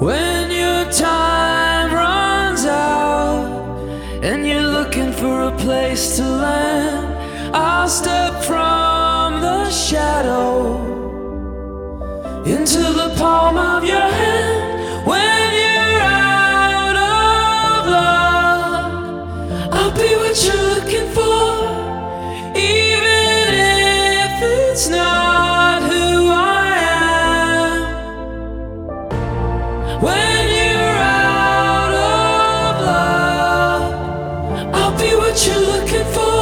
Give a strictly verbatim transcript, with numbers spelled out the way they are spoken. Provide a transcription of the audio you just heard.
When your time runs out and you're looking for a place to land, I'll step from the shadow into the palm of your hand. When you're out of luck, I'll be what you're looking for, even if it's not who I am. When you're out of luck, I'll be what you're looking for.